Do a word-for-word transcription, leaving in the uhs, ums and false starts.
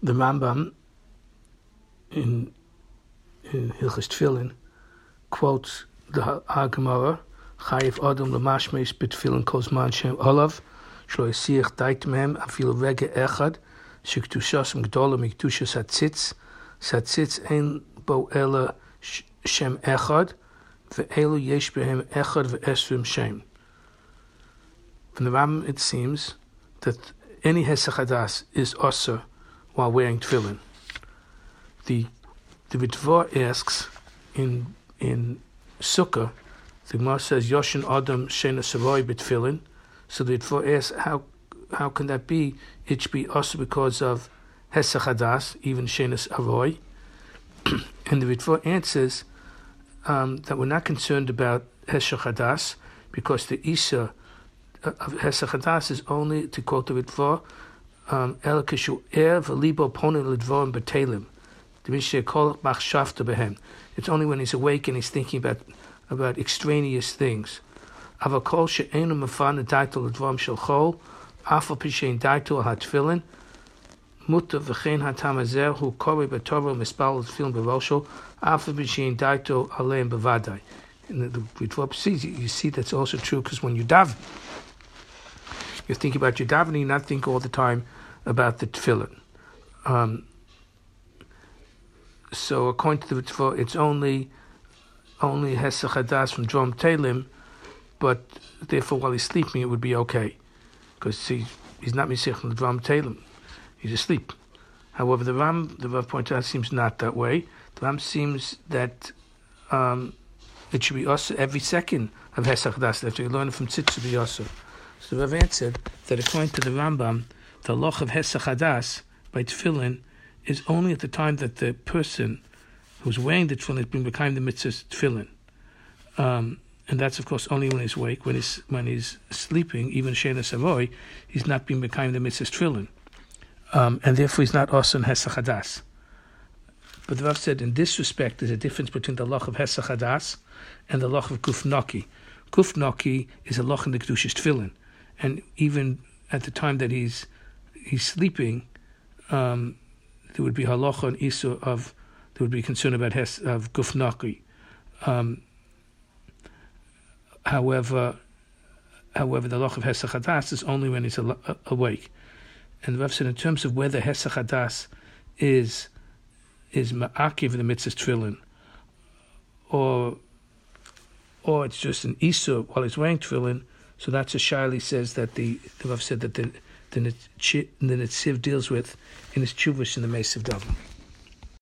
the Rambam in in Hilchos Tefillin quotes the Gemara, Chayiv Adam Lamashmeis B'Tefillin Kozman Shem Olav Shlo Yisiach Dait Mehem Afilu Rege Echad Shektushas Gdola Miktushas Hatzitz Hatzitz Ein Bo Ela Shem Echad Ve'elu Yesh Behem Echad Ve'esrim Shem. From the Rambam it seems that any Hesach Hadas is also while wearing tefillin. The the Ritva asks in in Sukkah, the Gemara says Yoshin Adam Shena Saroi B'Tefillin. So the Ritva asks how how can that be? It should be also because of Hesach Hadas, even Shena Saroi. And the Ritva answers um, that we're not concerned about Hesach Hadas because the Isa of Hesach Hadas is only, to quote the Ritva, Um, it's only when he's awake and he's thinking about about extraneous things. Mutter v'chein hatamazer hu korei b'torah mispal tefillin b'rosho after b'shein daito aleim b'vadai. And the Ritva sees you see that's also true because when you daven, you think about your davening, not think all the time about the tefillin. Um, so according to the Ritva, it's only only Hesach Hadas from Drom Telim, but therefore while he's sleeping it would be okay because he, he's not Misich from the Drom Telim. He's asleep. However, the Ram, the Rav pointed out, seems not that way. The Ram seems that um, it should be also every second of Hesach Hadas. That you learn from Tzitz to be also. So the Rav answered that according to the Rambam, the loch of Hesach Hadas by tefillin is only at the time that the person who's wearing the tefillin has been becoming the mitzvah tefillin, um, and that's of course only when he's awake. When he's when he's sleeping, even Shena Savoy, he's not been becoming the mitzvah tefillin. Um, and therefore he's not also in Hesach Hadas. But the Rav said in this respect there's a difference between the loch of Hesach Hadas and the loch of Guf Naki. Guf Naki is a loch in the Kedushas Tefillin, and even at the time that he's he's sleeping, um, there would be halacha and isur of there would be concern about hes of Guf Naki. Um, however, however, the loch of Hesach Hadas is only when he's al- awake. And the Rav said in terms of whether Hesach Hadas is is ma'akiv in the mitzvah tefillin, or or it's just an isur while he's wearing tefillin. So that's a Shaili says that the the Rav said that the the, the Netziv deals with in his Chuvas in the Mesiv Daven.